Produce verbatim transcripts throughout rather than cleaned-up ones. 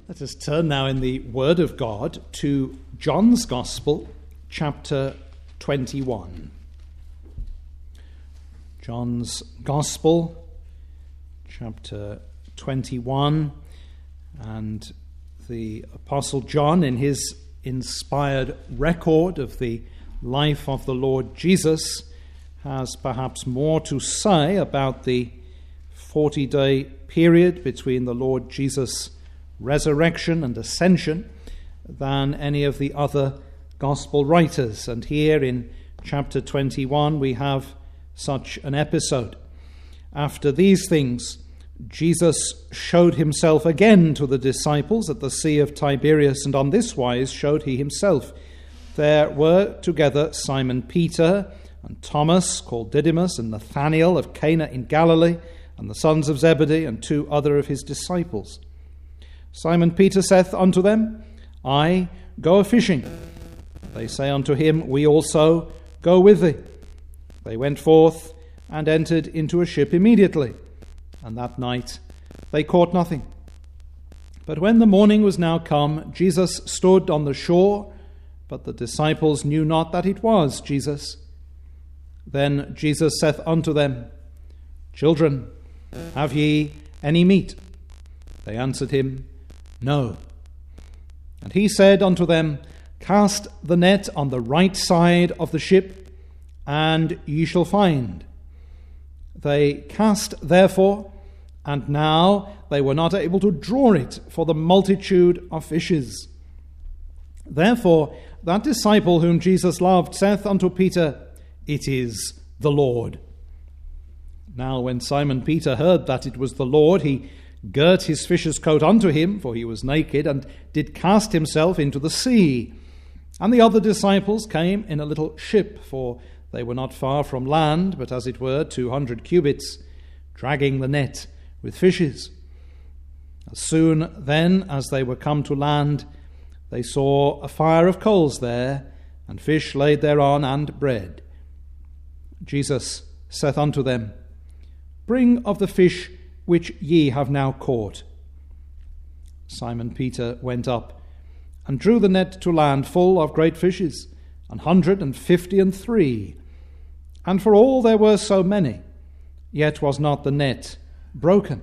Let us turn now in the Word of God to John's Gospel, chapter twenty-one. John's Gospel, chapter twenty-one, and the Apostle John, in his inspired record of the life of the Lord Jesus, has perhaps more to say about the forty-day period between the Lord Jesus' resurrection and ascension than any of the other gospel writers. And here in chapter twenty-one we have such an episode. After these things, Jesus showed himself again to the disciples at the Sea of Tiberias, and on this wise showed he himself. There were together Simon Peter and Thomas, called Didymus, and Nathanael of Cana in Galilee, and the sons of Zebedee, and two other of his disciples. Simon Peter saith unto them, I go a-fishing. They say unto him, We also go with thee. They went forth and entered into a ship immediately, and that night they caught nothing. But when the morning was now come, Jesus stood on the shore, but the disciples knew not that it was Jesus. Then Jesus saith unto them, Children, have ye any meat? They answered him, No. And he said unto them, Cast the net on the right side of the ship, and ye shall find. They cast therefore, and now they were not able to draw it for the multitude of fishes. Therefore that disciple whom Jesus loved saith unto Peter, It is the Lord. Now when Simon Peter heard that it was the Lord, he girt his fisher's coat unto him, for he was naked, and did cast himself into the sea. And the other disciples came in a little ship, for they were not far from land, but as it were two hundred cubits, dragging the net with fishes. As soon then as they were come to land, they saw a fire of coals there, and fish laid thereon, and bread. Jesus saith unto them, Bring of the fish which ye have now caught. Simon Peter went up, and drew the net to land full of great fishes, an hundred and fifty and three. And for all there were so many, yet was not the net broken.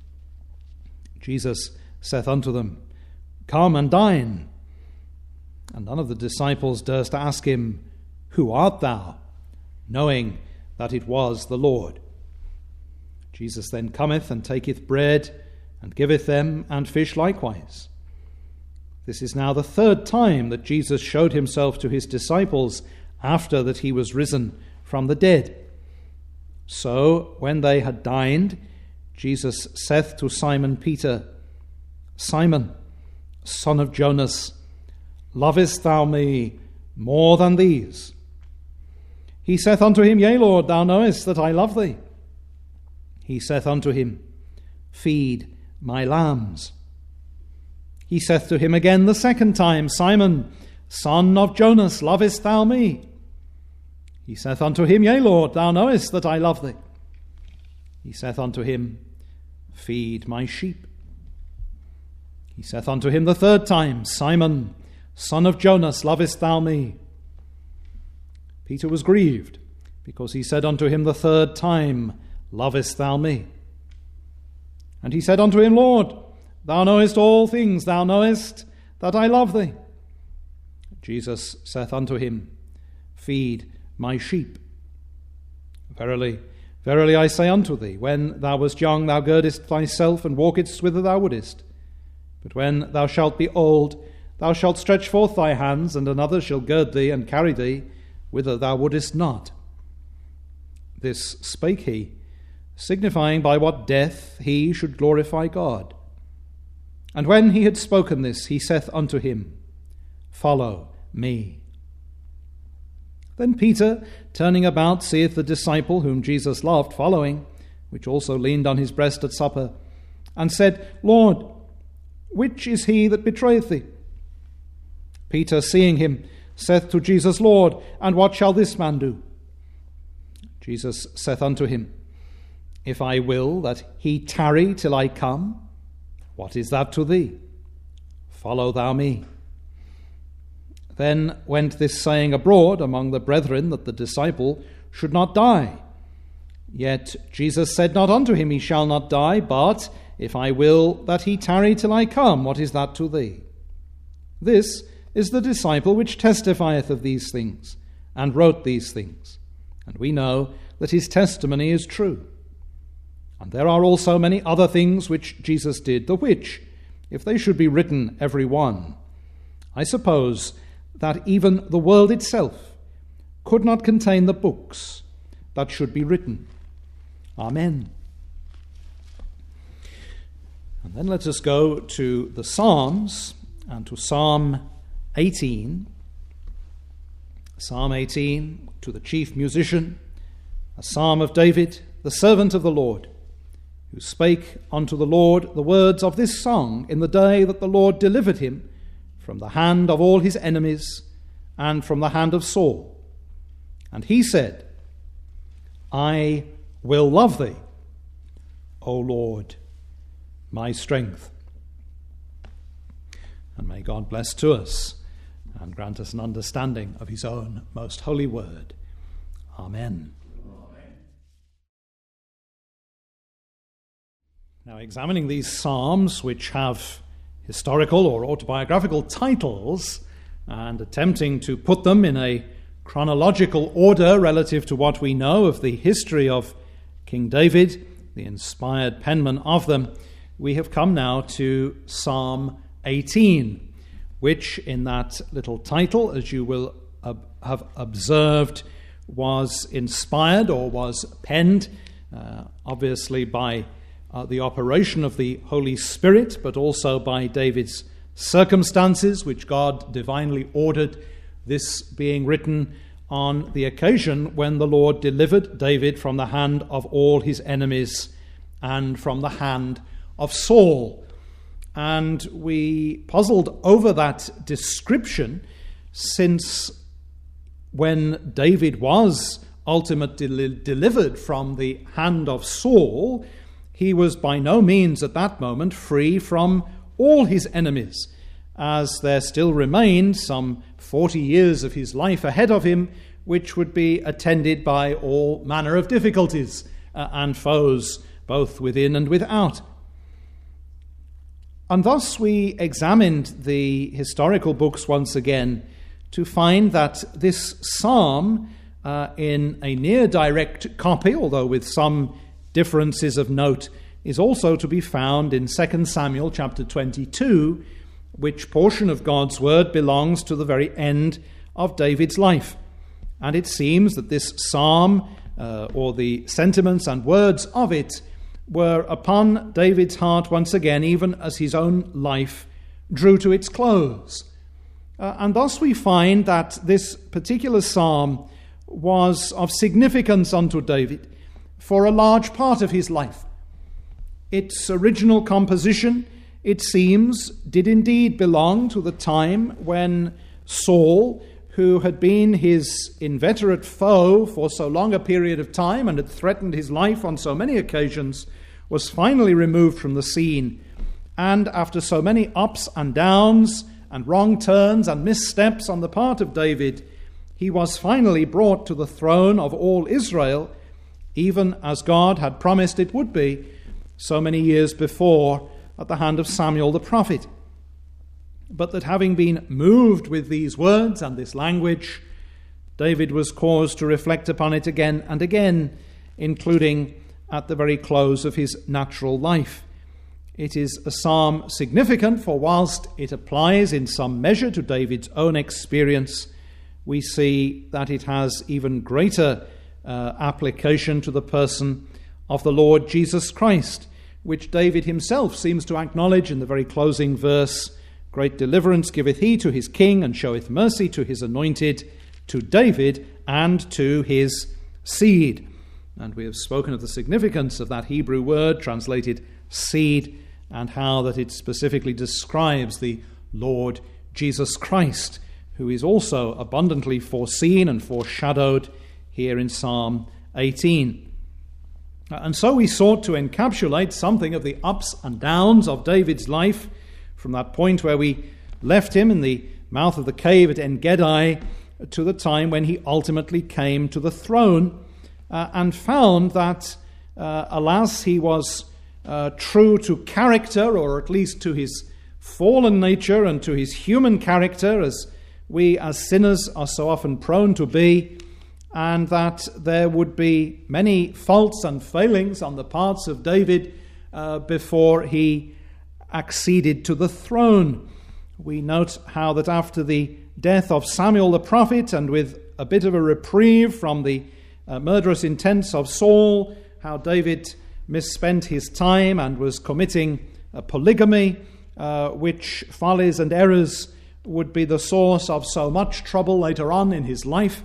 Jesus saith unto them, Come and dine. And none of the disciples durst ask him, Who art thou? Knowing that it was the Lord. Jesus then cometh and taketh bread, and giveth them, and fish likewise. This is now the third time that Jesus showed himself to his disciples after that he was risen from the dead. So when they had dined, Jesus saith to Simon Peter, Simon, son of Jonas, lovest thou me more than these? He saith unto him, Yea, Lord, thou knowest that I love thee. He saith unto him, Feed my lambs. He saith to him again the second time, Simon, son of Jonas, lovest thou me? He saith unto him, Yea, Lord, thou knowest that I love thee. He saith unto him, Feed my sheep. He saith unto him the third time, Simon, son of Jonas, lovest thou me? Peter was grieved, because he said unto him the third time, Lovest thou me? And he said unto him, Lord, thou knowest all things, thou knowest that I love thee. Jesus saith unto him, Feed my sheep. Verily, verily I say unto thee, when thou wast young, thou girdest thyself, and walkedst whither thou wouldest. But when thou shalt be old, thou shalt stretch forth thy hands, and another shall gird thee, and carry thee whither thou wouldest not. This spake he, signifying by what death he should glorify God. And when he had spoken this, he saith unto him, Follow me. Then Peter, turning about, seeth the disciple whom Jesus loved following, which also leaned on his breast at supper, and said, Lord, which is he that betrayeth thee? Peter, seeing him, saith to Jesus, Lord, and what shall this man do? Jesus saith unto him, If I will that he tarry till I come, what is that to thee? follow thou me. Then went this saying abroad among the brethren, that the disciple should not die. Yet Jesus said not unto him, He shall not die, but if I will that he tarry till I come, what is that to thee? This is the disciple which testifieth of these things, and wrote these things. And we know that his testimony is true. And there are also many other things which Jesus did, the which, if they should be written every one, I suppose that even the world itself could not contain the books that should be written. Amen. And then let us go to the Psalms and to Psalm eighteen. Psalm eighteen, to the chief musician, a psalm of David, the servant of the Lord, who spake unto the Lord the words of this song in the day that the Lord delivered him from the hand of all his enemies and from the hand of Saul. And he said, I will love thee, O Lord, my strength. And may God bless to us and grant us an understanding of his own most holy word. Amen. Amen. Now, examining these psalms, which have historical or autobiographical titles, and attempting to put them in a chronological order relative to what we know of the history of King David, the inspired penman of them, we have come now to Psalm eighteen, which in that little title, as you will ob- have observed, was inspired or was penned, uh, obviously by uh, the operation of the Holy Spirit, but also by David's circumstances, which God divinely ordered, this being written on the occasion when the Lord delivered David from the hand of all his enemies and from the hand of Saul. And we puzzled over that description, since when David was ultimately delivered from the hand of Saul, he was by no means at that moment free from all his enemies, as there still remained some forty years of his life ahead of him, which would be attended by all manner of difficulties uh, and foes, both within and without. And thus we examined the historical books once again to find that this psalm, uh, in a near direct copy, although with some differences of note, is also to be found in Second Samuel chapter twenty-two, which portion of God's word belongs to the very end of David's life. And it seems that this psalm, uh, or the sentiments and words of it, were upon David's heart once again, even as his own life drew to its close. Uh, and thus we find that this particular psalm was of significance unto David for a large part of his life. Its original composition, it seems, did indeed belong to the time when Saul, who had been his inveterate foe for so long a period of time and had threatened his life on so many occasions, was finally removed from the scene. And after so many ups and downs and wrong turns and missteps on the part of David, he was finally brought to the throne of all Israel, even as God had promised it would be so many years before at the hand of Samuel the prophet. But that having been moved with these words and this language, David was caused to reflect upon it again and again, including at the very close of his natural life. It is a psalm significant, for whilst it applies in some measure to David's own experience, we see that it has even greater uh, application to the person of the Lord Jesus Christ, which David himself seems to acknowledge in the very closing verse. Great deliverance giveth he to his king, and showeth mercy to his anointed, to David and to his seed. And we have spoken of the significance of that Hebrew word translated seed, and how that it specifically describes the Lord Jesus Christ, who is also abundantly foreseen and foreshadowed here in Psalm eighteen. And so we sought to encapsulate something of the ups and downs of David's life, from that point where we left him in the mouth of the cave at En-Gedi to the time when he ultimately came to the throne uh, and found that, uh, alas, he was uh, true to character, or at least to his fallen nature and to his human character, as we as sinners are so often prone to be, and that there would be many faults and failings on the parts of David uh, before he acceded to the throne. We note how that after the death of Samuel the prophet, and with a bit of a reprieve from the uh, murderous intents of Saul, how David misspent his time and was committing uh, polygamy, uh, which follies and errors would be the source of so much trouble later on in his life.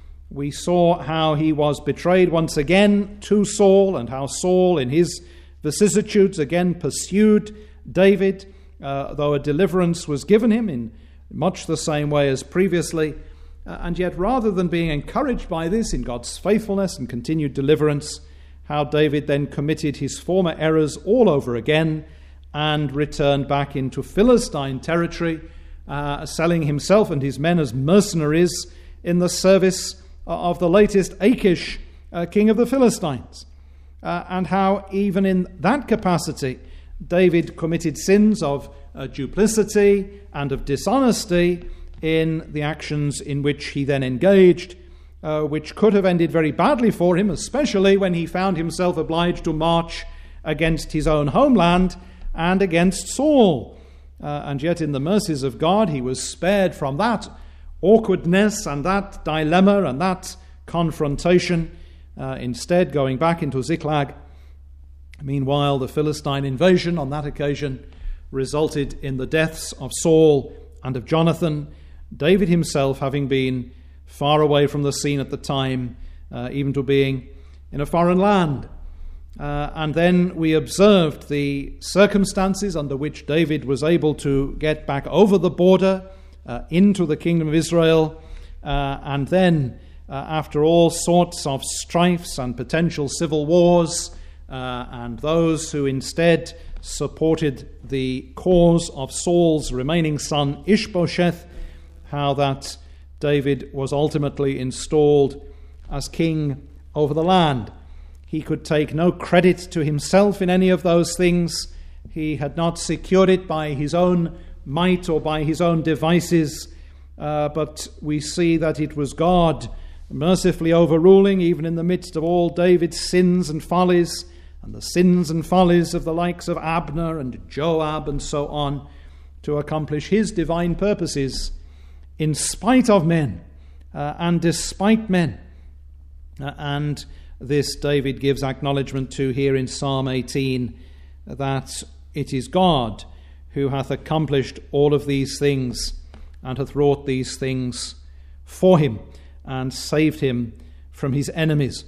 We saw how he was betrayed once again to Saul, and how Saul in his vicissitudes again pursued David, uh, though a deliverance was given him in much the same way as previously. Uh, and yet, rather than being encouraged by this in God's faithfulness and continued deliverance, how David then committed his former errors all over again and returned back into Philistine territory, uh, selling himself and his men as mercenaries in the service of the latest Achish, uh, king of the Philistines. Uh, and how even in that capacity, David committed sins of uh, duplicity and of dishonesty in the actions in which he then engaged, uh, which could have ended very badly for him, especially when he found himself obliged to march against his own homeland and against Saul. Uh, and yet in the mercies of God, he was spared from that awkwardness and that dilemma and that confrontation, uh, instead going back into Ziklag. Meanwhile, the Philistine invasion on that occasion resulted in the deaths of Saul and of Jonathan, David himself having been far away from the scene at the time, uh, even to being in a foreign land. Uh, and then we observed the circumstances under which David was able to get back over the border uh, into the kingdom of Israel, uh, and then uh, after all sorts of strifes and potential civil wars, uh, and those who instead supported the cause of Saul's remaining son Ishbosheth, how that David was ultimately installed as king over the land. He could take no credit to himself in any of those things. He had not secured it by his own might or by his own devices, uh, but we see that it was God mercifully overruling, even in the midst of all David's sins and follies, and the sins and follies of the likes of Abner and Joab and so on, to accomplish his divine purposes in spite of men uh, and despite men. Uh, and this David gives acknowledgement to here in Psalm eighteen, that it is God who hath accomplished all of these things and hath wrought these things for him and saved him from his enemies.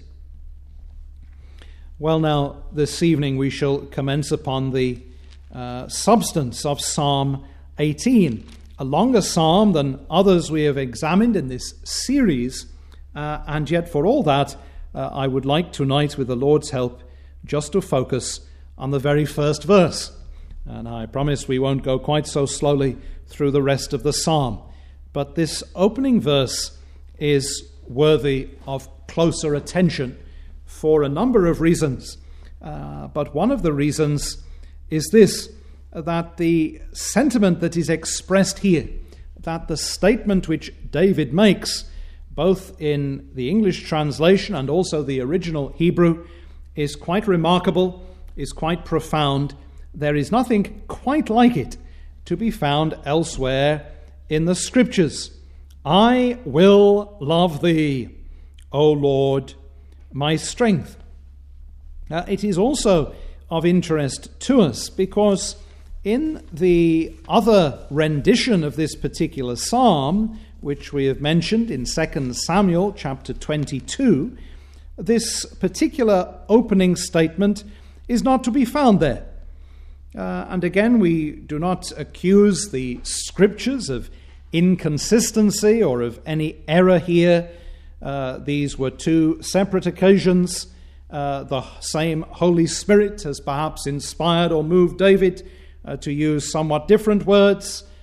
Well, now, this evening we shall commence upon the uh, substance of Psalm eighteen, a longer psalm than others we have examined in this series, uh, and yet for all that, uh, I would like tonight, with the Lord's help, just to focus on the very first verse. And I promise we won't go quite so slowly through the rest of the psalm. But this opening verse is worthy of closer attention for a number of reasons. Uh, but one of the reasons is this, that the sentiment that is expressed here, that the statement which David makes, both in the English translation and also the original Hebrew, is quite remarkable, is quite profound. There is nothing quite like it to be found elsewhere in the Scriptures. I will love thee, O Lord, my strength. Uh, it is also of interest to us because in the other rendition of this particular psalm, which we have mentioned in Second Samuel chapter twenty-two, this particular opening statement is not to be found there. Uh, and again, we do not accuse the Scriptures of inconsistency or of any error here. Uh, these were two separate occasions. Uh, the same Holy Spirit has perhaps inspired or moved David uh, to use somewhat different words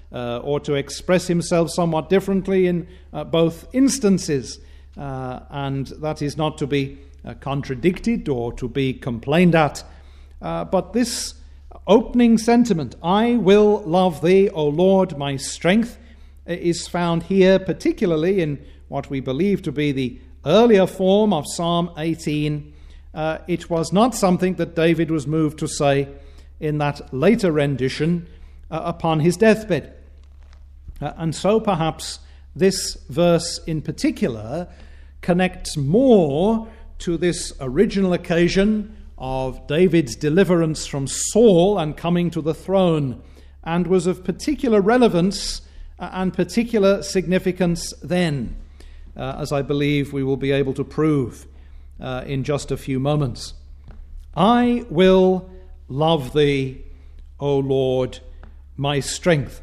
uh, or to express himself somewhat differently in uh, both instances. Uh, and that is not to be uh, contradicted or to be complained at. Uh, but this opening sentiment, I will love thee, O Lord, my strength, is found here particularly in what we believe to be the earlier form of Psalm eighteen. Uh, it was not something that David was moved to say in that later rendition uh, upon his deathbed. Uh, and so perhaps this verse in particular connects more to this original occasion of David's deliverance from Saul and coming to the throne, and was of particular relevance and particular significance then, uh, as I believe we will be able to prove uh, in just a few moments. I will love thee, O Lord, my strength.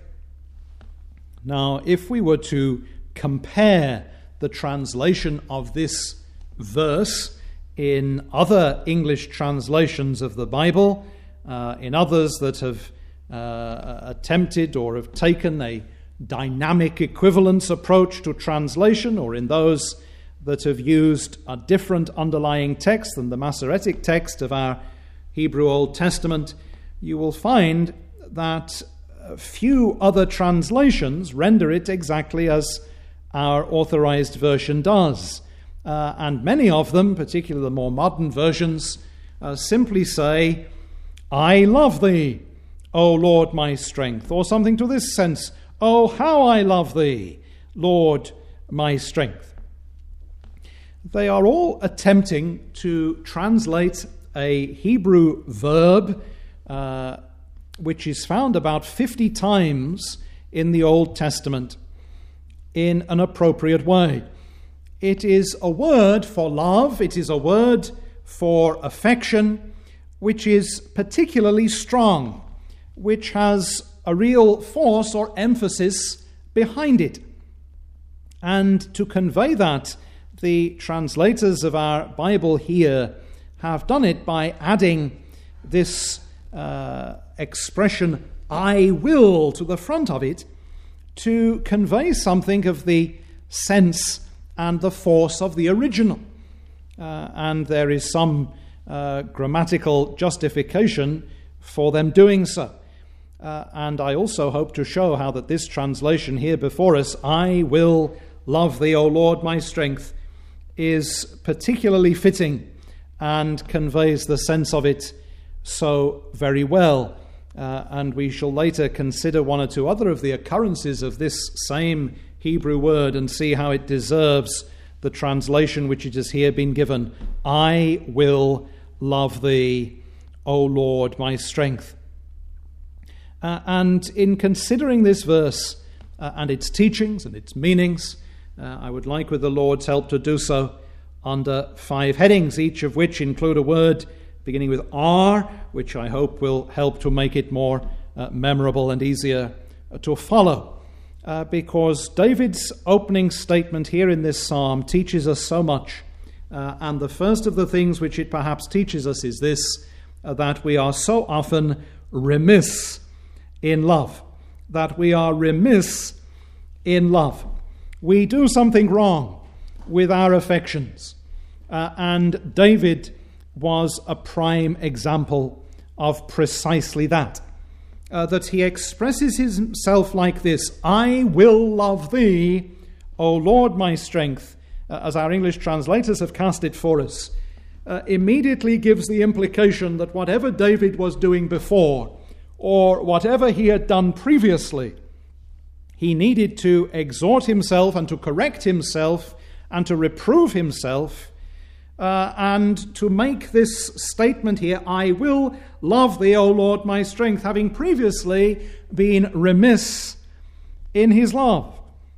Now, if we were to compare the translation of this verse in other English translations of the Bible, uh, in others that have uh, attempted or have taken a dynamic equivalence approach to translation, or in those that have used a different underlying text than the Masoretic text of our Hebrew Old Testament, you will find that few other translations render it exactly as our authorized version does. Uh, and many of them, particularly the more modern versions, uh, simply say, I love thee, O Lord, my strength, or something to this sense, oh, how I love thee, Lord, my strength. They are all attempting to translate a Hebrew verb uh, which is found about fifty times in the Old Testament in an appropriate way. It is a word for love, it is a word for affection, which is particularly strong, which has a real force or emphasis behind it. And to convey that, the translators of our Bible here have done it by adding this uh, expression, I will, to the front of it, to convey something of the sense and the force of the original. Uh, and there is some uh, grammatical justification for them doing so. Uh, and I also hope to show how that this translation here before us, I will love thee, O Lord, my strength, is particularly fitting and conveys the sense of it so very well. Uh, and we shall later consider one or two other of the occurrences of this same Hebrew word and see how it deserves the translation which it has here been given. I will love thee, O Lord, my strength. Uh, and in considering this verse uh, and its teachings and its meanings, uh, I would like with the Lord's help to do so under five headings, each of which include a word beginning with R, which I hope will help to make it more uh, memorable and easier uh, to follow. Uh, because David's opening statement here in this psalm teaches us so much. Uh, and the first of the things which it perhaps teaches us is this, uh, that we are so often remiss in love. That we are remiss in love. We do something wrong with our affections. Uh, and David was a prime example of precisely that. Uh, that he expresses himself like this, I will love thee, O Lord, my strength, uh, as our English translators have cast it for us, uh, immediately gives the implication that whatever David was doing before, or whatever he had done previously, he needed to exhort himself and to correct himself and to reprove himself uh, and to make this statement here, I will love thee, O Lord, my strength, having previously been remiss in his love.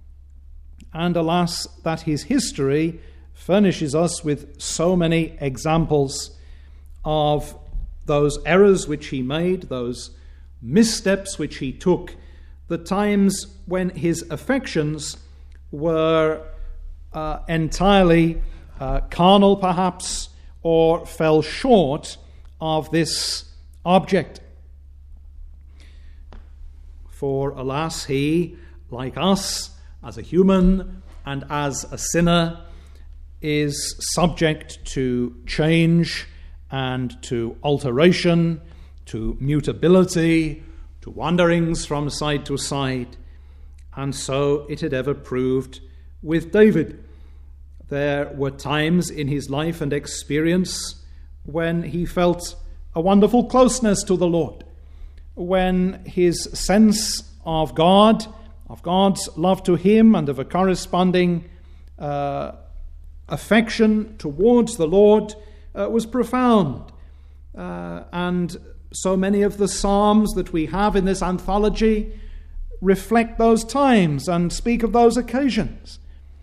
And alas, that his history furnishes us with so many examples of those errors which he made, those missteps which he took, the times when his affections were uh, entirely uh, carnal perhaps, or fell short of this object. For alas, he, like us, as a human and as a sinner, is subject to change and to alteration, to mutability, to wanderings from side to side. And so it had ever proved with David. There were times in his life and experience when he felt a wonderful closeness to the Lord, when his sense of God, of God's love to him, and of a corresponding uh, affection towards the Lord uh, was profound. Uh, and so many of the Psalms that we have in this anthology reflect those times and speak of those occasions.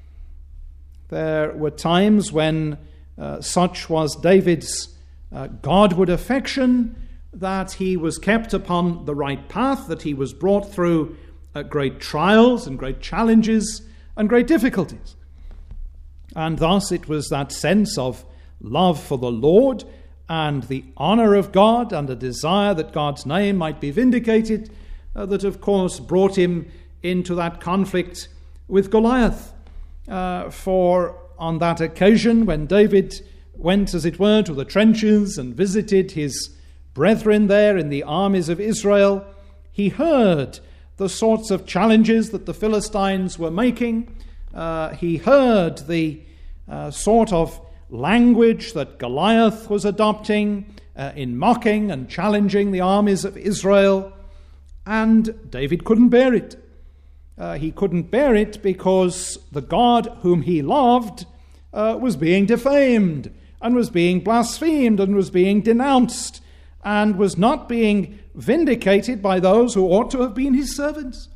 There were times when uh, such was David's uh, Godward affection, that he was kept upon the right path, that he was brought through uh, great trials and great challenges and great difficulties. And thus it was that sense of love for the Lord and the honor of God and a desire that God's name might be vindicated uh, that, of course, brought him into that conflict with Goliath. Uh, for on that occasion, when David went, as it were, to the trenches and visited his brethren there in the armies of Israel, he heard the sorts of challenges that the Philistines were making. Uh, he heard the uh, sort of language that Goliath was adopting uh, in mocking and challenging the armies of Israel, and David couldn't bear it. Uh, he couldn't bear it because the God whom he loved uh, was being defamed and was being blasphemed and was being denounced and was not being vindicated by those who ought to have been his servants.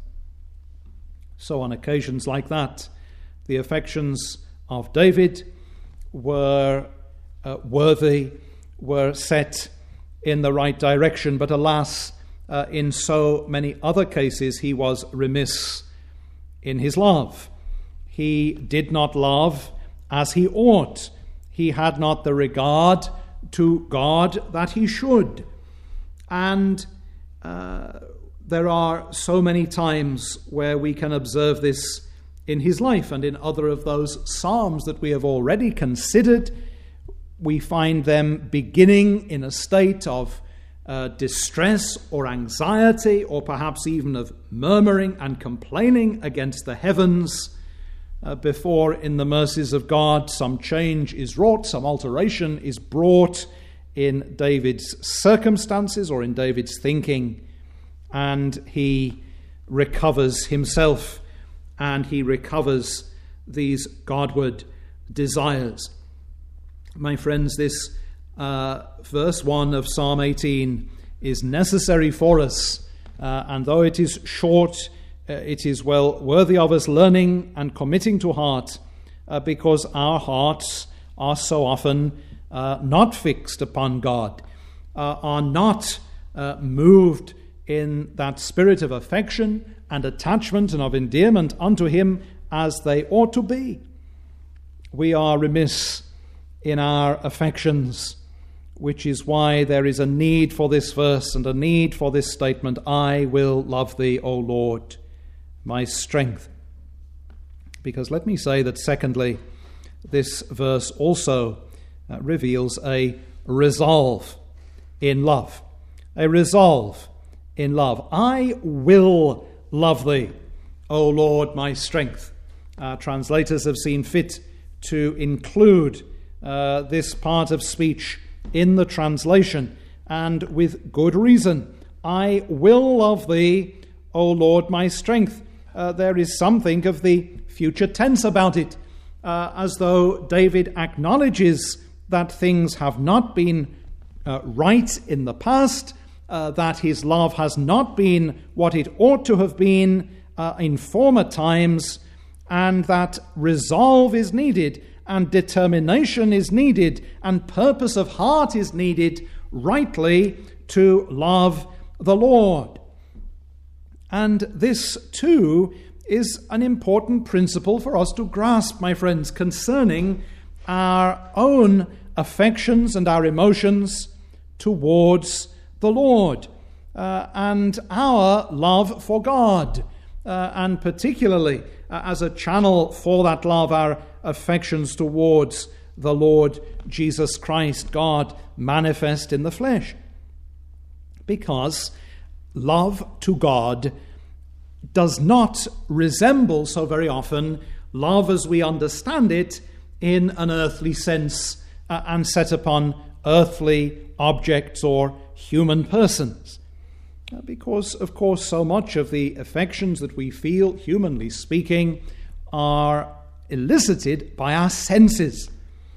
So on occasions like that, the affections of David were uh, worthy, were set in the right direction, but alas, uh, in so many other cases he was remiss in his love. He did not love as he ought. He had not the regard to God that he should. And uh, there are so many times where we can observe this in his life, and in other of those psalms that we have already considered, we find them beginning in a state of uh, distress or anxiety, or perhaps even of murmuring and complaining against the heavens, uh, before in the mercies of God some change is wrought, some alteration is brought in David's circumstances or in David's thinking, and he recovers himself and he recovers these Godward desires. My friends, this uh, verse one of Psalm eighteen is necessary for us, uh, and though it is short, uh, it is well worthy of us learning and committing to heart, uh, because our hearts are so often uh, not fixed upon God, uh, are not uh, moved in that spirit of affection and attachment and of endearment unto him as they ought to be. We are remiss in our affections, which is why there is a need for this verse and a need for this statement, I will love thee, O Lord, my strength. Because let me say that secondly, this verse also uh, reveals a resolve in love. A resolve in love. I will love thee, O Lord, my strength. Our translators have seen fit to include uh, this part of speech in the translation, and with good reason. I will love thee, O Lord, my strength. Uh, there is something of the future tense about it, uh, as though David acknowledges that things have not been uh, right in the past, uh, that his love has not been what it ought to have been uh, in former times, and that resolve is needed, and determination is needed, and purpose of heart is needed rightly to love the Lord. And this, too, is an important principle for us to grasp, my friends, concerning our own affections and our emotions towards the Lord. uh, and our love for God, uh, and particularly uh, as a channel for that love, our affections towards the Lord Jesus Christ, God manifest in the flesh. Because love to God does not resemble so very often love as we understand it in an earthly sense uh, and set upon earthly objects or human persons. Uh, because, of course, so much of the affections that we feel, humanly speaking, are elicited by our senses.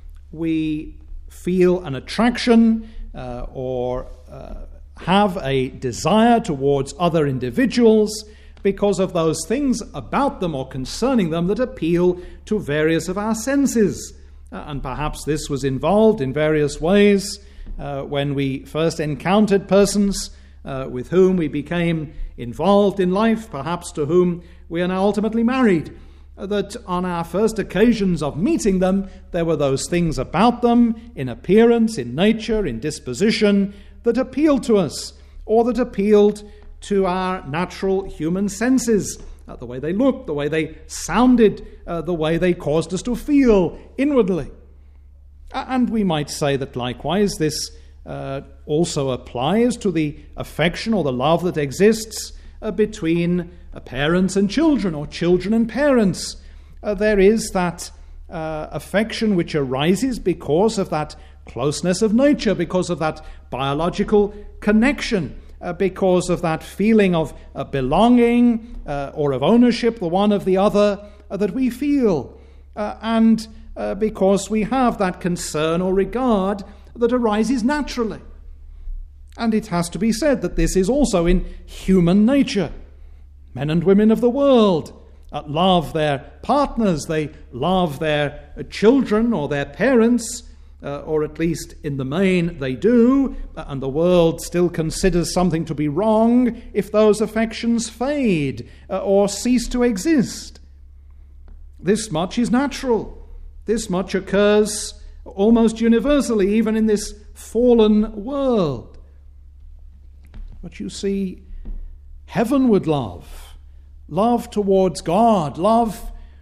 We feel an attraction uh, or uh, have a desire towards other individuals because of those things about them or concerning them that appeal to various of our senses. Uh, and perhaps this was involved in various ways uh, when we first encountered persons uh, with whom we became involved in life, perhaps to whom we are now ultimately married. Uh, that on our first occasions of meeting them, there were those things about them, in appearance, in nature, in disposition, that appealed to us, or that appealed to our natural human senses, uh, the way they looked, the way they sounded, uh, the way they caused us to feel inwardly. Uh, and we might say that likewise this uh, also applies to the affection or the love that exists uh, between uh, parents and children, or children and parents. Uh, there is that uh, affection which arises because of that closeness of nature, because of that biological connection, uh, because of that feeling of uh, belonging uh, or of ownership, the one of the other, uh, that we feel, uh, and uh, because we have that concern or regard that arises naturally. And it has to be said that this is also in human nature. Men and women of the world uh, love their partners, they love their uh, children or their parents, Uh, or at least in the main they do, and the world still considers something to be wrong if those affections fade uh, or cease to exist. This much is natural. This much occurs almost universally, even in this fallen world. But you see, heavenward love, love towards God, love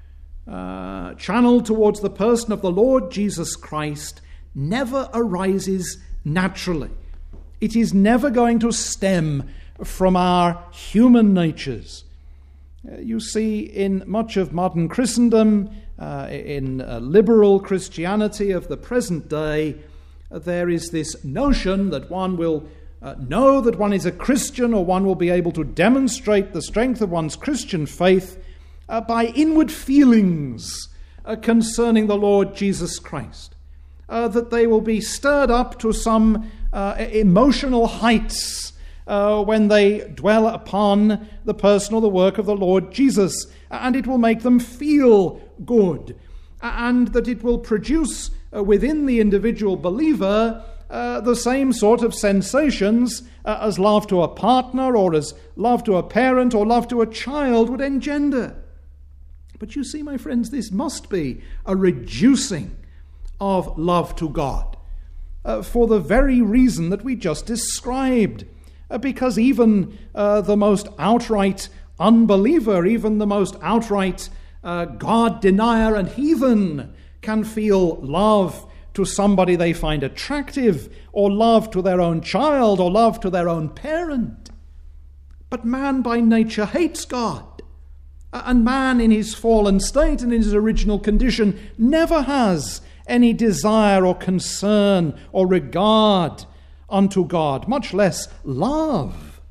uh, channeled towards the person of the Lord Jesus Christ, never arises naturally. It is never going to stem from our human natures. Uh, you see, in much of modern Christendom, uh, in uh, liberal Christianity of the present day, uh, there is this notion that one will uh, know that one is a Christian, or one will be able to demonstrate the strength of one's Christian faith uh, by inward feelings uh, concerning the Lord Jesus Christ. Uh, that they will be stirred up to some uh, emotional heights uh, when they dwell upon the person or the work of the Lord Jesus, and it will make them feel good, and that it will produce uh, within the individual believer uh, the same sort of sensations uh, as love to a partner, or as love to a parent, or love to a child would engender. But you see, my friends, this must be a reducing of love to God, uh, for the very reason that we just described. Uh, because even uh, the most outright unbeliever, even the most outright uh, God-denier and heathen can feel love to somebody they find attractive, or love to their own child, or love to their own parent. But man by nature hates God. Uh, and man in his fallen state and in his original condition never has any desire or concern or regard unto God, much less love.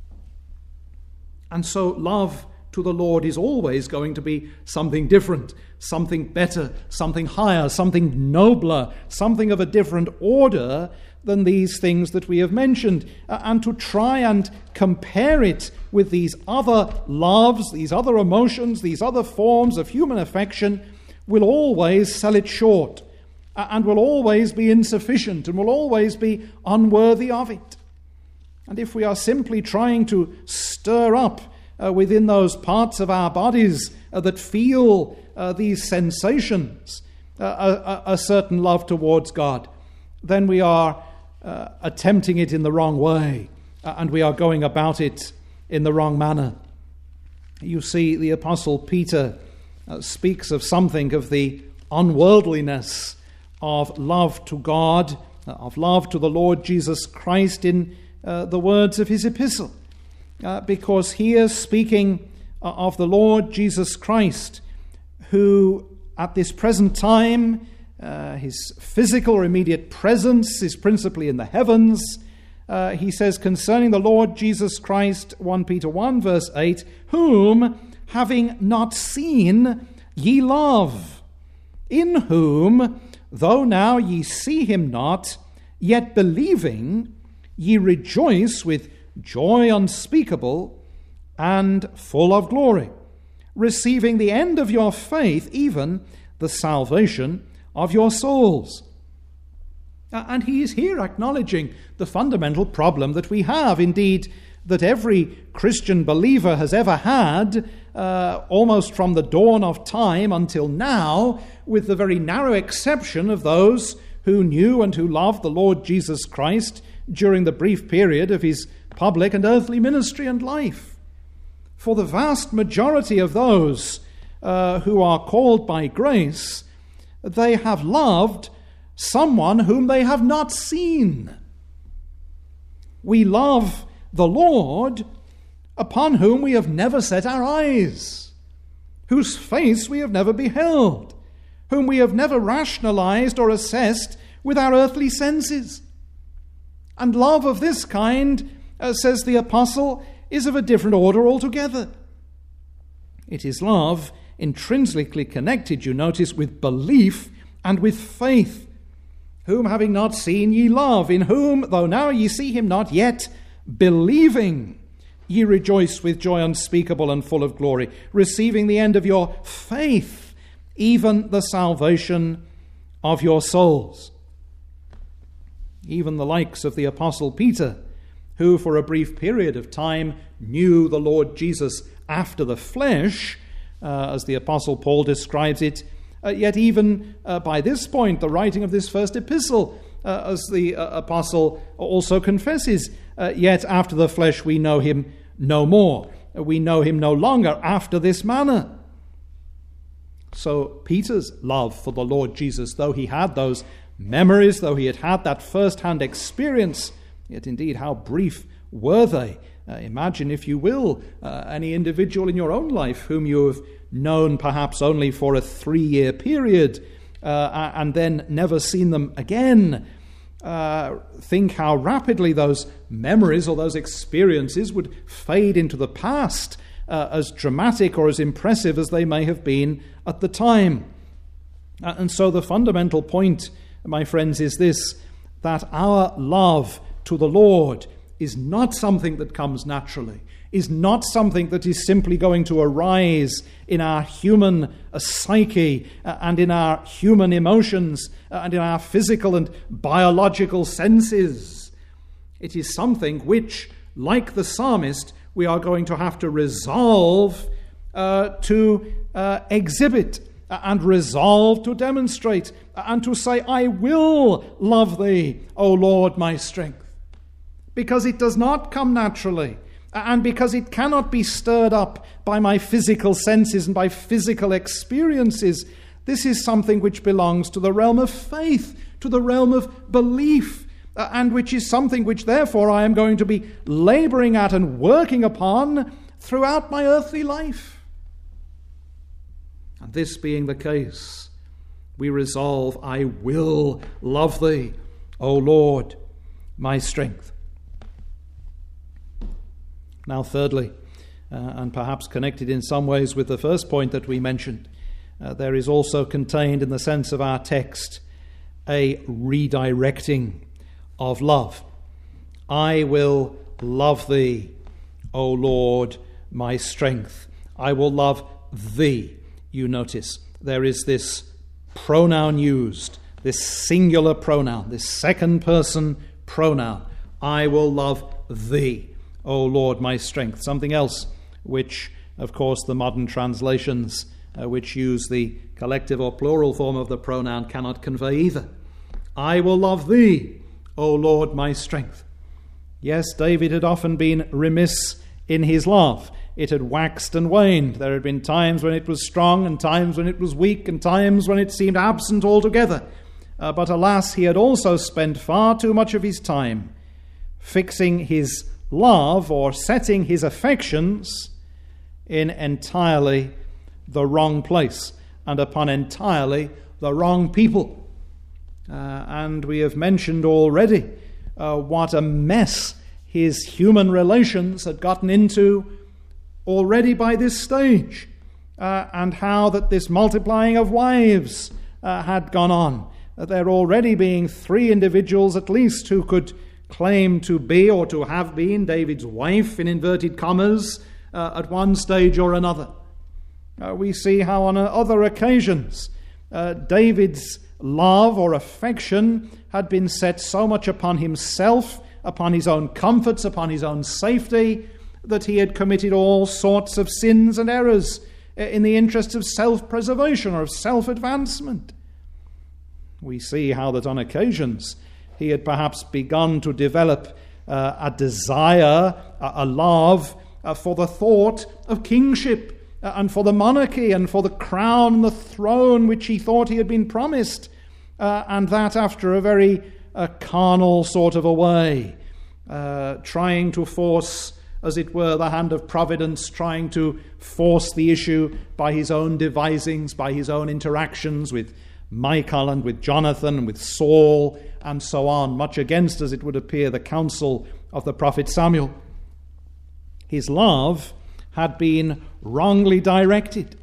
And so love to the Lord is always going to be something different, something better, something higher, something nobler, something of a different order than these things that we have mentioned. Uh, and to try and compare it with these other loves, these other emotions, these other forms of human affection will always sell it short, and will always be insufficient, and will always be unworthy of it. And if we are simply trying to stir up uh, within those parts of our bodies uh, that feel uh, these sensations uh, a, a certain love towards God, then we are uh, attempting it in the wrong way. and we are going about it in the wrong manner. You see, the Apostle Peter uh, speaks of something of the unworldliness of love to God, uh, of love to the Lord Jesus Christ in uh, the words of his epistle. Uh, because he is speaking uh, of the Lord Jesus Christ, who at this present time, uh, his physical or immediate presence is principally in the heavens. Uh, he says concerning the Lord Jesus Christ, First Peter one verse eight, whom, having not seen, ye love, in whom, though now ye see him not, yet believing, ye rejoice with joy unspeakable and full of glory, receiving the end of your faith, even the salvation of your souls. And he is here acknowledging the fundamental problem that we have, indeed, that every Christian believer has ever had, uh, almost from the dawn of time until now, with the very narrow exception of those who knew and who loved the Lord Jesus Christ during the brief period of his public and earthly ministry and life. For the vast majority of those uh, who are called by grace, they have loved someone whom they have not seen. We love the Lord upon whom we have never set our eyes, whose face we have never beheld, whom we have never rationalized or assessed with our earthly senses. And love of this kind, uh, says the apostle, is of a different order altogether. It is love intrinsically connected, you notice, with belief and with faith. Whom having not seen ye love, in whom, though now ye see him not, yet believing, ye rejoice with joy unspeakable and full of glory, receiving the end of your faith, even the salvation of your souls. Even the likes of the Apostle Peter, who for a brief period of time knew the Lord Jesus after the flesh, uh, as the Apostle Paul describes it, Uh, yet even uh, by this point, the writing of this first epistle, uh, as the uh, apostle also confesses, uh, yet after the flesh we know him no more. We know him no longer after this manner. So Peter's love for the Lord Jesus, though he had those memories, though he had had that first-hand experience, yet indeed how brief were they? Uh, imagine, if you will, uh, any individual in your own life whom you have known perhaps only for a three-year period uh, and then never seen them again. Uh, think how rapidly those memories or those experiences would fade into the past, uh, as dramatic or as impressive as they may have been at the time. Uh, and so the fundamental point, my friends, is this, that our love to the Lord is not something that comes naturally, is not something that is simply going to arise in our human uh, psyche uh, and in our human emotions uh, and in our physical and biological senses. It is something which, like the psalmist, we are going to have to resolve uh, to uh, exhibit uh, and resolve to demonstrate uh, and to say, I will love thee, O Lord, my strength. Because it does not come naturally, and because it cannot be stirred up by my physical senses and by physical experiences. This is something which belongs to the realm of faith, to the realm of belief, and which is something which therefore I am going to be laboring at and working upon throughout my earthly life. And this being the case, we resolve, I will love thee, O Lord, my strength. Now, thirdly, uh, and perhaps connected in some ways with the first point that we mentioned, uh, there is also contained in the sense of our text a redirecting of love. I will love thee, O Lord, my strength. I will love thee. You notice there is this pronoun used, this singular pronoun, this second person pronoun. I will love thee, O Lord, my strength. Something else which, of course, the modern translations uh, which use the collective or plural form of the pronoun cannot convey either. I will love thee, O Lord, my strength. Yes, David had often been remiss in his love. It had waxed and waned. There had been times when it was strong and times when it was weak and times when it seemed absent altogether. Uh, but alas, he had also spent far too much of his time fixing his love or setting his affections in entirely the wrong place and upon entirely the wrong people. Uh, and we have mentioned already uh, what a mess his human relations had gotten into already by this stage, uh, and how that this multiplying of wives uh, had gone on. Uh, there already being three individuals at least who could claim to be or to have been David's wife, in inverted commas, uh, at one stage or another. Uh, we see how on other occasions uh, David's love or affection had been set so much upon himself, upon his own comforts, upon his own safety, that he had committed all sorts of sins and errors in the interest of self-preservation or of self-advancement. We see how that on occasions he had perhaps begun to develop uh, a desire, a, a love uh, for the thought of kingship uh, and for the monarchy and for the crown and the throne which he thought he had been promised, uh, and that after a very uh, carnal sort of a way, uh, trying to force, as it were, the hand of providence, trying to force the issue by his own devisings, by his own interactions with Michal and with Jonathan and with Saul and so on, much against, as it would appear, the counsel of the prophet Samuel. His love had been wrongly directed.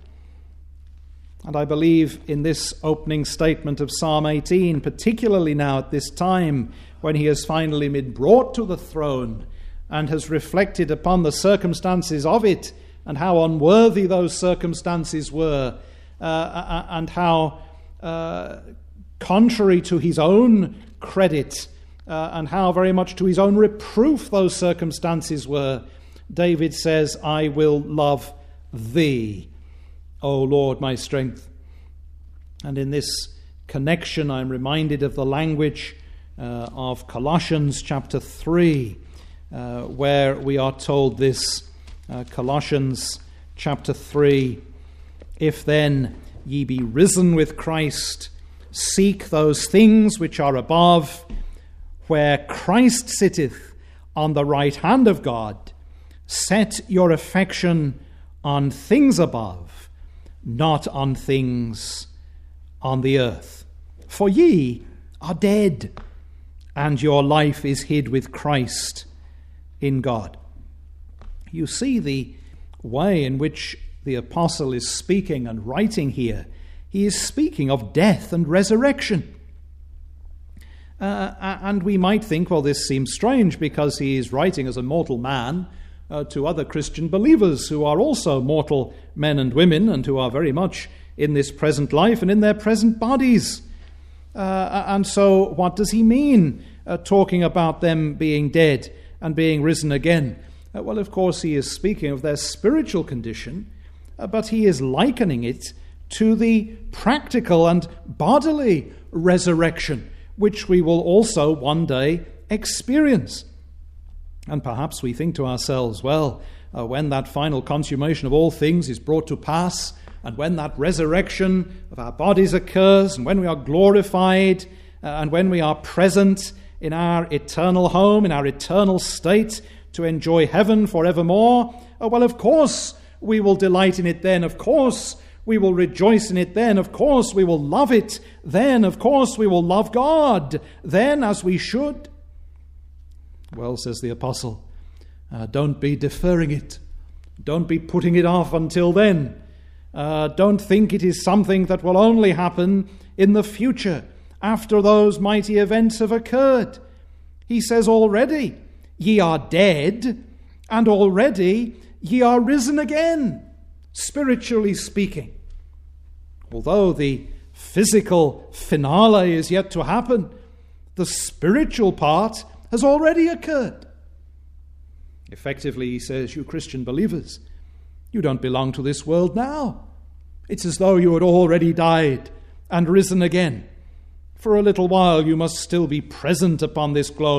And I believe in this opening statement of Psalm eighteen, particularly now at this time when he has finally been brought to the throne and has reflected upon the circumstances of it and how unworthy those circumstances were, uh, and how uh, contrary to his own credit uh, and how very much to his own reproof those circumstances were, David says, I will love thee, O Lord, my strength. And in this connection, I'm reminded of the language uh, of Colossians chapter three, uh, where we are told this, uh, Colossians chapter three, if then ye be risen with Christ, seek those things which are above, where Christ sitteth on the right hand of God. Set your affection on things above, not on things on the earth. For ye are dead, and your life is hid with Christ in God. You see the way in which the apostle is speaking and writing here. He is speaking of death and resurrection. Uh, and we might think, well, this seems strange because he is writing as a mortal man uh, to other Christian believers who are also mortal men and women and who are very much in this present life and in their present bodies. Uh, and so what does he mean uh, talking about them being dead and being risen again? Uh, well, of course, he is speaking of their spiritual condition, uh, but he is likening it to the practical and bodily resurrection, which we will also one day experience. And perhaps we think to ourselves, well, uh, when that final consummation of all things is brought to pass, and when that resurrection of our bodies occurs, and when we are glorified, uh, and when we are present in our eternal home, in our eternal state, to enjoy heaven forevermore, uh, well, of course we will delight in it then. Of course we will rejoice in it then. Of course we will love it then. Of course we will love God then, as we should. Well, says the apostle, uh, don't be deferring it. Don't be putting it off until then. Uh, don't think it is something that will only happen in the future, after those mighty events have occurred. He says already, ye are dead, and already ye are risen again, spiritually speaking. Although the physical finale is yet to happen, the spiritual part has already occurred. Effectively, he says, you Christian believers, you don't belong to this world now. It's as though you had already died and risen again. For a little while you must still be present upon this globe,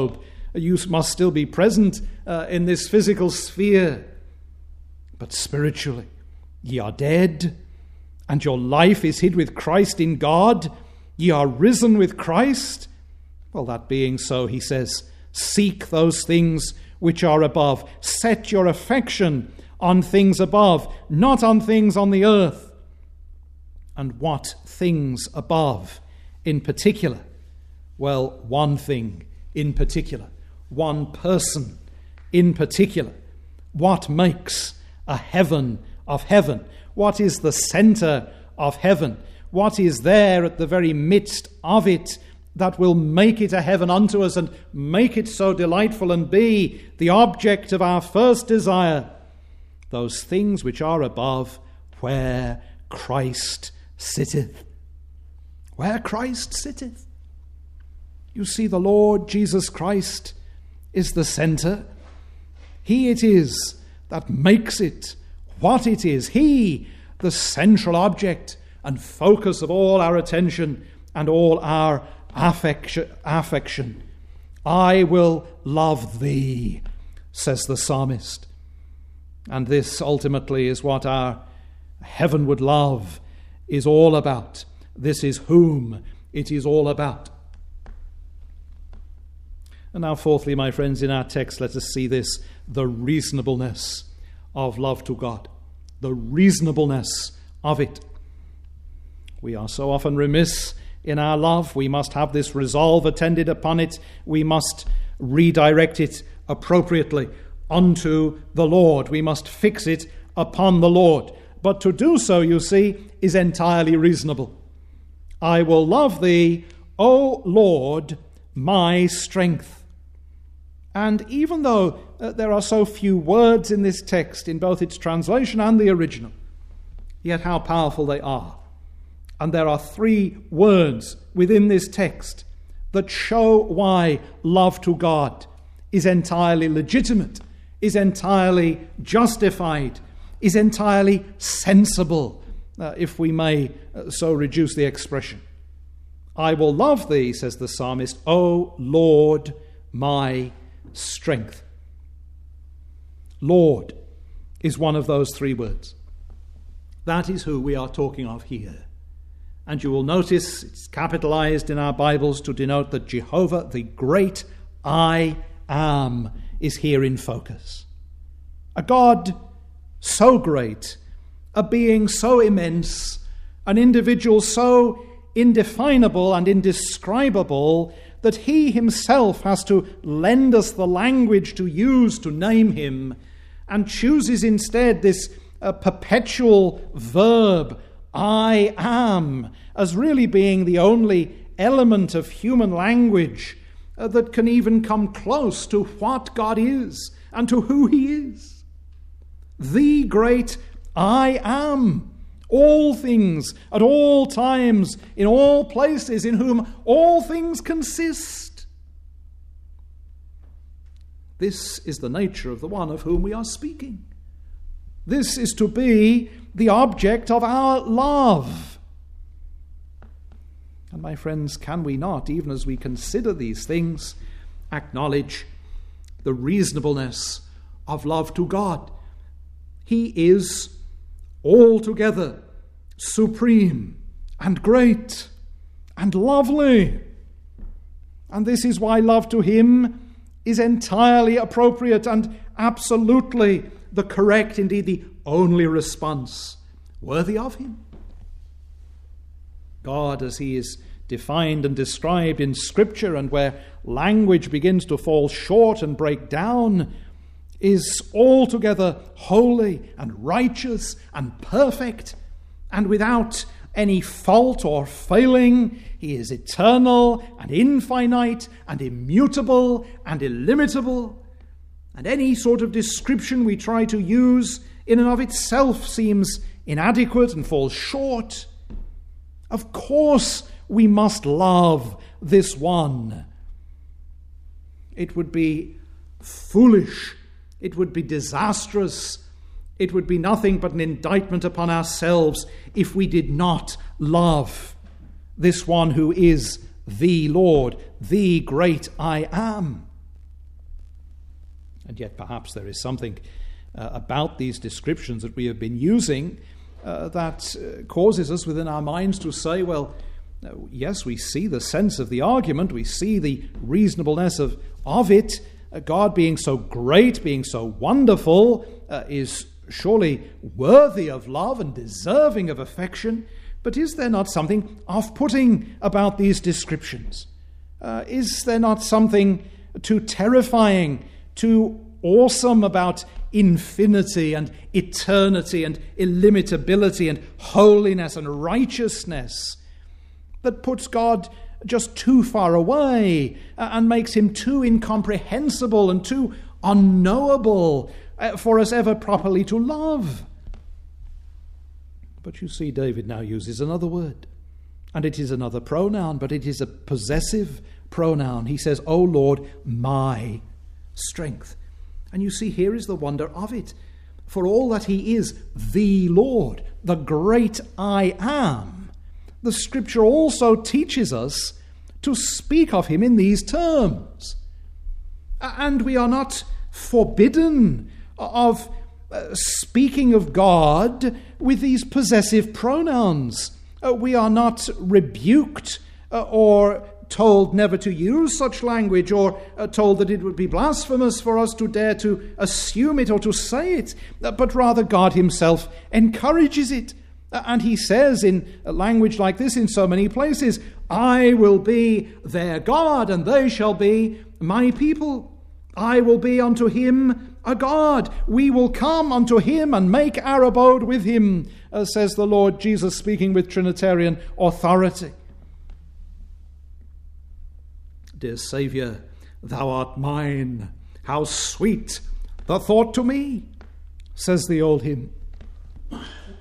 You must still be present uh, in this physical sphere. But spiritually, ye are dead, and your life is hid with Christ in God. Ye are risen with Christ. Well, that being so, he says, seek those things which are above. Set your affection on things above, not on things on the earth. And what things above in particular? Well, one thing in particular, one person in particular. What makes a heaven of heaven? What is the center of heaven? What is there at the very midst of it that will make it a heaven unto us and make it so delightful and be the object of our first desire? Those things which are above, where Christ sitteth. Where Christ sitteth. You see, the Lord Jesus Christ is the center. He it is that makes it what it is. He, the central object and focus of all our attention and all our affection. affection. I will love thee, says the psalmist. And this ultimately is what our heavenward love is all about. This is whom it is all about. And now fourthly, my friends, in our text, let us see this, the reasonableness of love to God. The reasonableness of it. We are so often remiss in our love. We must have this resolve attended upon it. We must redirect it appropriately unto the Lord. We must fix it upon the Lord. But to do so, you see, is entirely reasonable. I will love thee, O Lord, my strength. And even though uh, there are so few words in this text, in both its translation and the original, yet how powerful they are. And there are three words within this text that show why love to God is entirely legitimate, is entirely justified, is entirely sensible, uh, if we may uh, so reduce the expression. I will love thee, says the psalmist, O Lord, my strength. Lord is one of those three words. That is who we are talking of here. And you will notice it's capitalized in our Bibles to denote that Jehovah, the great I am, is here in focus. A God so great, a being so immense, an individual so indefinable and indescribable that he himself has to lend us the language to use to name him, and chooses instead this uh, perpetual verb, I am, as really being the only element of human language uh, that can even come close to what God is and to who he is. The great I am, all things, at all times, in all places, in whom all things consist. This is the nature of the one of whom we are speaking. This is to be the object of our love. And my friends, can we not, even as we consider these things, acknowledge the reasonableness of love to God? He is altogether supreme and great and lovely. And this is why love to him is entirely appropriate and absolutely the correct, indeed the only response worthy of him. God, as he is defined and described in Scripture, and where language begins to fall short and break down, is altogether holy and righteous and perfect and without any fault or failing. He is eternal and infinite and immutable and illimitable. And any sort of description we try to use in and of itself seems inadequate and falls short. Of course, we must love this one. It would be foolish. It would be disastrous. It would be nothing but an indictment upon ourselves if we did not love this one who is the Lord, the great I am. And yet perhaps there is something uh, about these descriptions that we have been using uh, that uh, causes us within our minds to say, well, uh, yes, we see the sense of the argument, we see the reasonableness of, of it. Uh, God being so great, being so wonderful, uh, is surely worthy of love and deserving of affection. But is there not something off-putting about these descriptions? Uh, is there not something too terrifying, too awesome about infinity and eternity and illimitability and holiness and righteousness that puts God just too far away and makes him too incomprehensible and too unknowable for us ever properly to love? But you see, David now uses another word, and it is another pronoun, but it is a possessive pronoun. He says, "O Lord, my strength." And you see, here is the wonder of it. For all that he is the Lord, the great I am, the Scripture also teaches us to speak of him in these terms. And we are not forbidden of uh, speaking of God with these possessive pronouns. Uh, we are not rebuked uh, or told never to use such language, or uh, told that it would be blasphemous for us to dare to assume it or to say it, uh, but rather God himself encourages it. Uh, and he says in a language like this in so many places, "I will be their God, and they shall be my people. I will be unto him a God. We will come unto him and make our abode with him," uh, says the Lord Jesus, speaking with Trinitarian authority. Dear Saviour, thou art mine. How sweet the thought to me, says the old hymn. Uh,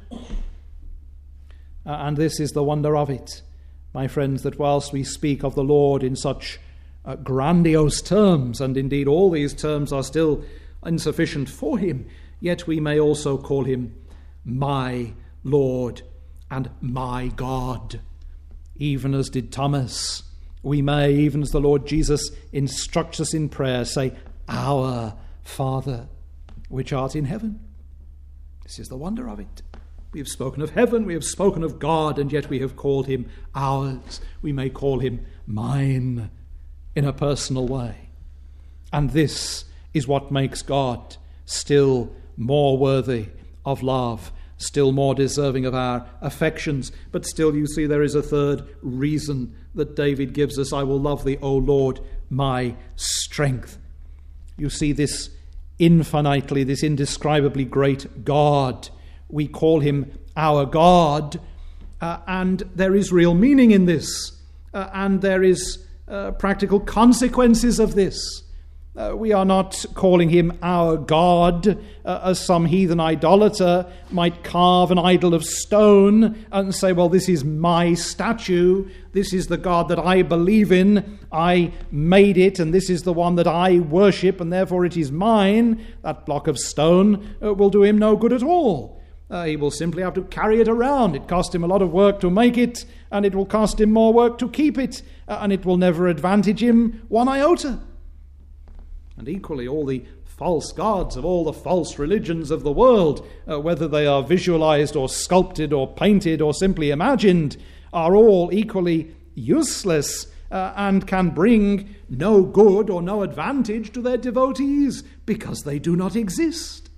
and this is the wonder of it, my friends, that whilst we speak of the Lord in such uh, grandiose terms, and indeed all these terms are still insufficient for him, yet we may also call him my Lord and my God, even as did Thomas. We may, even as the Lord Jesus instructs us in prayer, say, "Our Father, which art in heaven." This is the wonder of it. We have spoken of heaven, we have spoken of God, and yet we have called him ours. We may call him mine in a personal way. And this is what makes God still more worthy of love, still more deserving of our affections. But still, you see, there is a third reason that David gives us. "I will love thee, O Lord, my strength." You see, this infinitely, this indescribably great God, we call him our God, uh, and there is real meaning in this, uh, and there is uh, practical consequences of this. Uh, we are not calling him our God, uh, as some heathen idolater might carve an idol of stone and say, well, this is my statue, this is the God that I believe in, I made it, and this is the one that I worship, and therefore it is mine. That block of stone uh, will do him no good at all. Uh, he will simply have to carry it around. It cost him a lot of work to make it, and it will cost him more work to keep it, uh, and it will never advantage him one iota. And equally, all the false gods of all the false religions of the world, uh, whether they are visualized or sculpted or painted or simply imagined, are all equally useless uh, and can bring no good or no advantage to their devotees because they do not exist.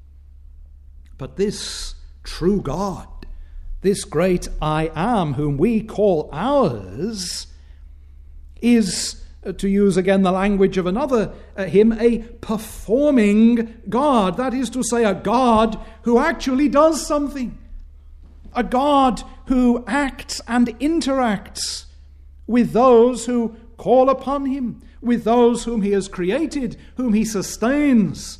But this true God, this great I Am, whom we call ours, is, to use again the language of another uh, hymn, a performing God. That is to say, a God who actually does something. A God who acts and interacts with those who call upon him, with those whom he has created, whom he sustains.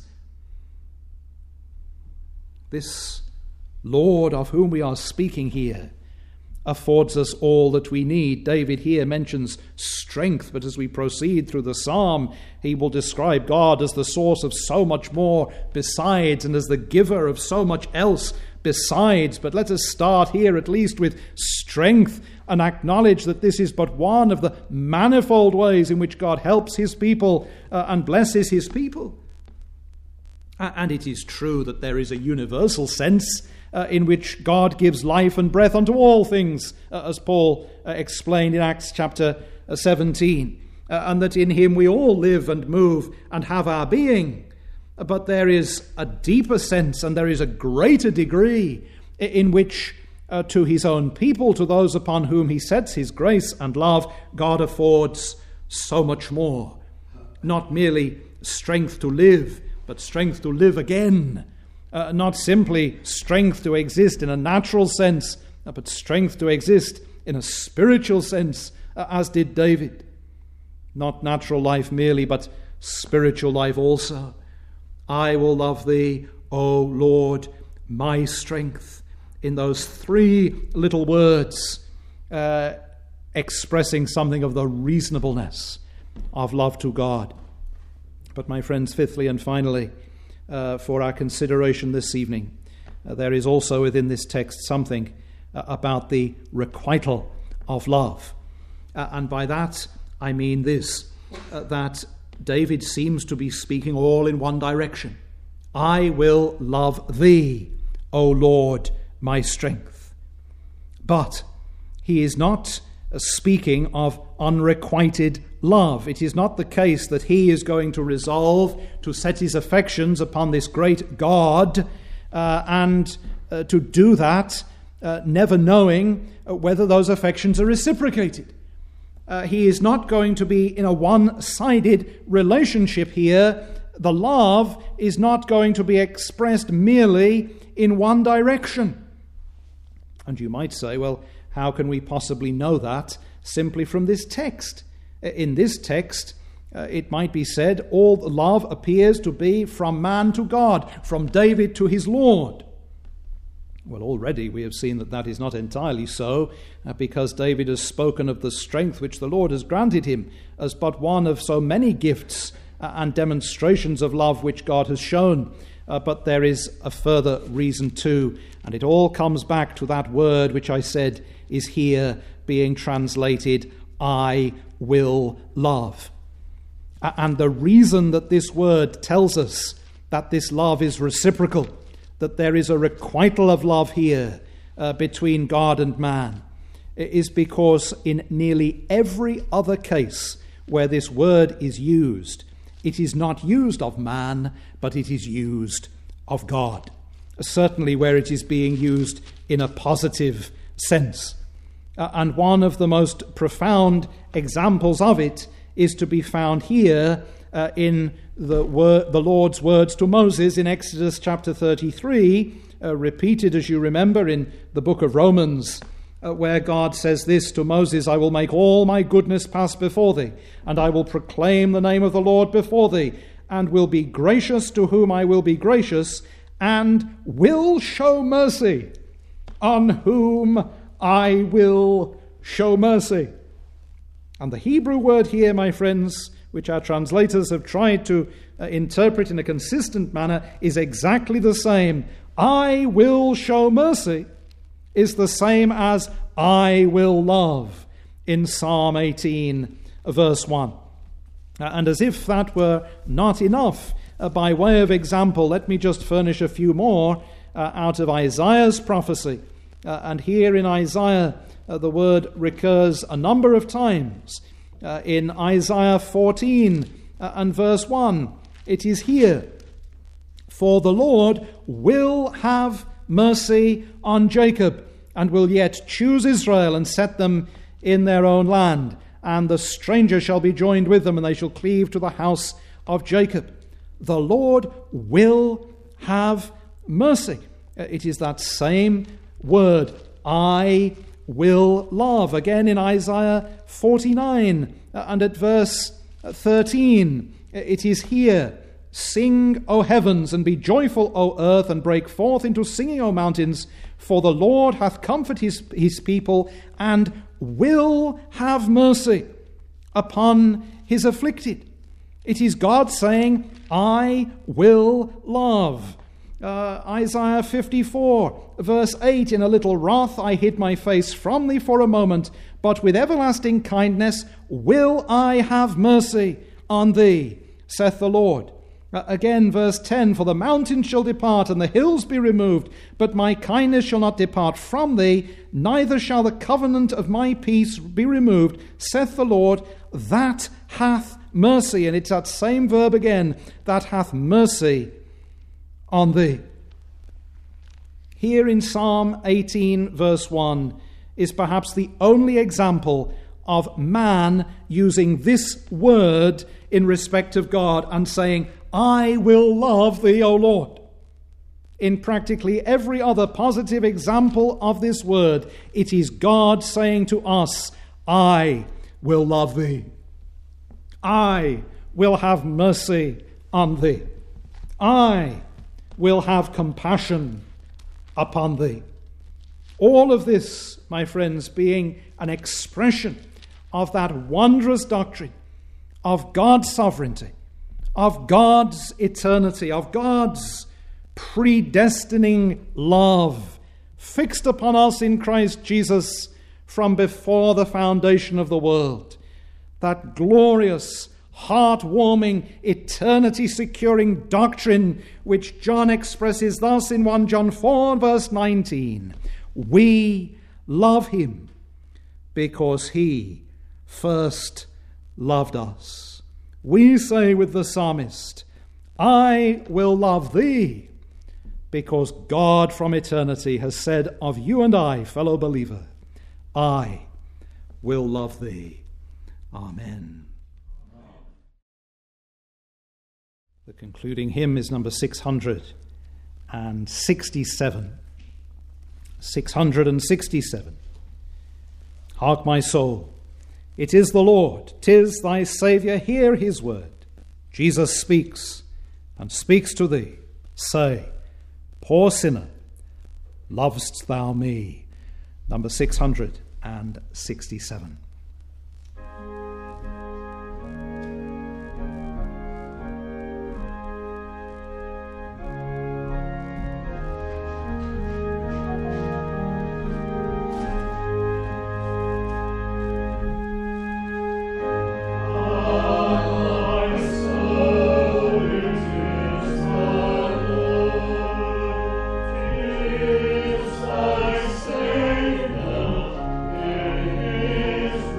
This Lord of whom we are speaking here affords us all that we need. David here mentions strength, but as we proceed through the psalm, he will describe God as the source of so much more besides, and as the giver of so much else besides. But let us start here at least with strength and acknowledge that this is but one of the manifold ways in which God helps his people uh, and blesses his people. And it is true that there is a universal sense uh, in which God gives life and breath unto all things, uh, as Paul uh, explained in Acts chapter seventeen, uh, and that in him we all live and move and have our being. But there is a deeper sense and there is a greater degree in which uh, to his own people, to those upon whom he sets his grace and love, God affords so much more. Not merely strength to live, but strength to live again. Uh, not simply strength to exist in a natural sense, uh, but strength to exist in a spiritual sense, uh, as did David. Not natural life merely, but spiritual life also. I will love thee, O Lord, my strength. In those three little words, uh, expressing something of the reasonableness of love to God. But my friends, fifthly and finally, uh, for our consideration this evening, uh, there is also within this text something uh, about the requital of love. Uh, and by that I mean this, uh, that David seems to be speaking all in one direction. I will love thee, O Lord, my strength. But he is not speaking of unrequited love. It is not the case that he is going to resolve to set his affections upon this great God uh, and uh, to do that uh, never knowing whether those affections are reciprocated. Uh, he is not going to be in a one-sided relationship here. The love is not going to be expressed merely in one direction. And you might say, well, how can we possibly know that simply from this text? In this text, uh, it might be said, all love appears to be from man to God, from David to his Lord. Well, already we have seen that that is not entirely so, uh, because David has spoken of the strength which the Lord has granted him as but one of so many gifts uh, and demonstrations of love which God has shown. Uh, but there is a further reason too, and it all comes back to that word which I said is here being translated, I will love. And the reason that this word tells us that this love is reciprocal, that there is a requital of love here uh, between God and man, is because in nearly every other case where this word is used, it is not used of man, but it is used of God. Certainly where it is being used in a positive sense. Uh, and one of the most profound examples of it is to be found here uh, in the, wor- the Lord's words to Moses in Exodus chapter thirty-three, uh, repeated, as you remember, in the book of Romans, uh, where God says this to Moses, I will make all my goodness pass before thee, and I will proclaim the name of the Lord before thee, and will be gracious to whom I will be gracious, and will show mercy on whom I will show mercy. And the Hebrew word here, my friends, which our translators have tried to uh, interpret in a consistent manner, is exactly the same. I will show mercy is the same as I will love in Psalm eighteen, verse one. Uh, and as if that were not enough, uh, by way of example, let me just furnish a few more uh, out of Isaiah's prophecy. Uh, and here in Isaiah, uh, the word recurs a number of times. Uh, in Isaiah fourteen uh, and verse one, it is here, for the Lord will have mercy on Jacob, and will yet choose Israel and set them in their own land. And the stranger shall be joined with them, and they shall cleave to the house of Jacob. The Lord will have mercy. Uh, it is that same word, I will love. Again in Isaiah forty-nine uh, and at verse thirteen, it is here, sing, O heavens, and be joyful, O earth, and break forth into singing, O mountains, for the Lord hath comforted his, his people, and will have mercy upon his afflicted. It is God saying, I will love. Uh, Isaiah fifty-four, verse eight, in a little wrath I hid my face from thee for a moment, but with everlasting kindness will I have mercy on thee, saith the Lord. Uh, again, verse ten, for the mountains shall depart and the hills be removed, but my kindness shall not depart from thee, neither shall the covenant of my peace be removed, saith the Lord, that hath mercy. And it's that same verb again, that hath mercy on thee. Here in Psalm eighteen, verse one, is perhaps the only example of man using this word in respect of God and saying, I will love thee, O Lord. In practically every other positive example of this word, it is God saying to us, I will love thee. I will have mercy on thee. I will have compassion upon thee. All of this, my friends, being an expression of that wondrous doctrine of God's sovereignty, of God's eternity, of God's predestining love fixed upon us in Christ Jesus from before the foundation of the world. That glorious, heart-warming, eternity-securing doctrine which John expresses thus in First John four, verse nineteen. We love him because he first loved us. We say with the psalmist, I will love thee, because God from eternity has said of you and I, fellow believer, I will love thee. Amen. The concluding hymn is number six hundred sixty-seven. six hundred sixty-seven. Hark, my soul. It is the Lord, 'tis thy Saviour, hear his word. Jesus speaks, and speaks to thee. Say, poor sinner, lovest thou me? Number six hundred sixty-seven. Is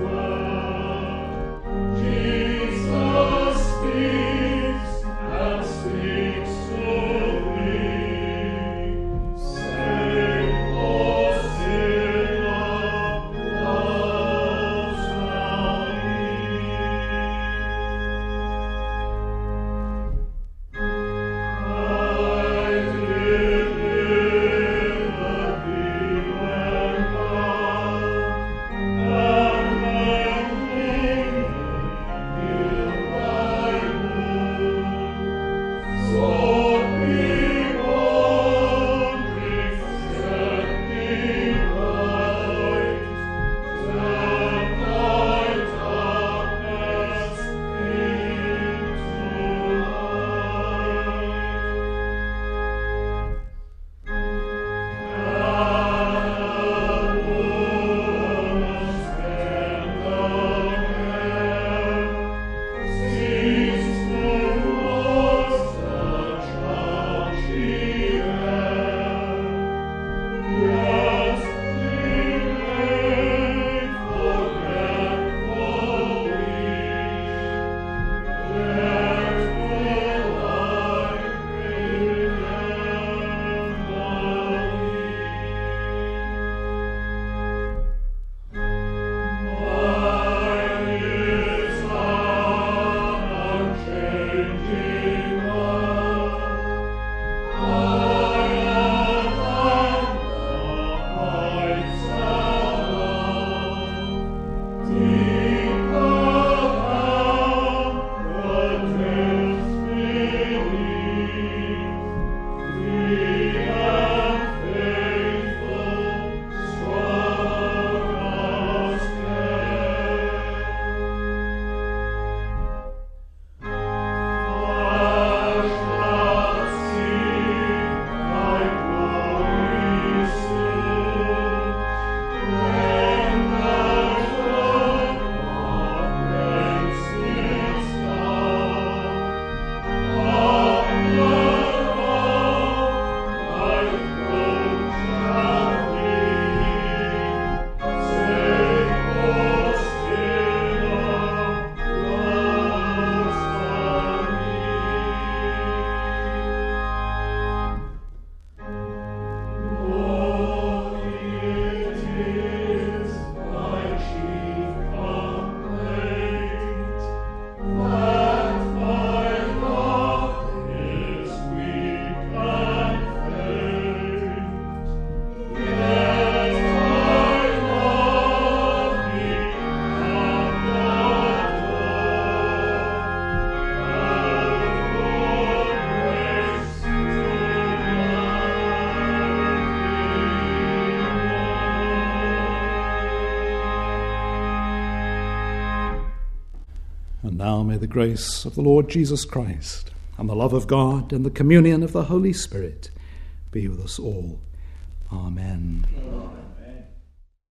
now may the grace of the Lord Jesus Christ and the love of God and the communion of the Holy Spirit be with us all. Amen. Amen.